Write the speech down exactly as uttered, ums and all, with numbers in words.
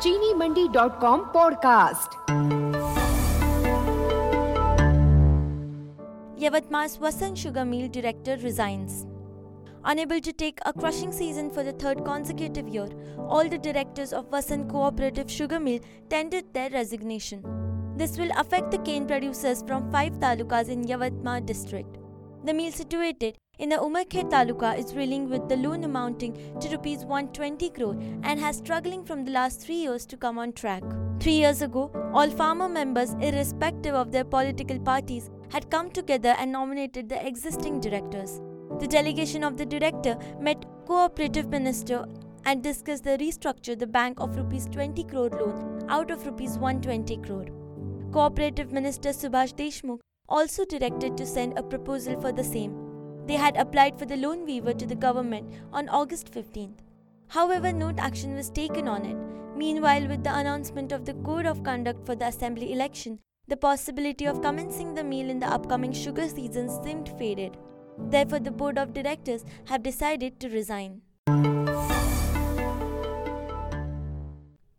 चीनी Mandi dot com podcast. Yavatmal's Vasant Sugar Mill director resigns. Unable to take a crushing season for the third consecutive year, all the directors of Vasant Cooperative Sugar Mill tendered their resignation. This will affect the cane producers from five talukas in Yavatmal district. The mill situated in the Umarkhed taluka is reeling with the loan amounting to rupees one hundred twenty crore and has struggling from the last three years to come on track. Three years ago, all farmer members, irrespective of their political parties, had come together and nominated the existing directors. The delegation of the director met Cooperative Minister and discussed the restructure the bank of rupees twenty crore loan out of rupees one hundred twenty crore. Cooperative Minister Subhash Deshmukh also directed to send a proposal for the same. They had applied for the loan waiver to the government on August fifteenth. However, no action was taken on it. Meanwhile, with the announcement of the code of conduct for the assembly election, the possibility of commencing the mill in the upcoming sugar season seemed faded. Therefore, the board of directors have decided to resign.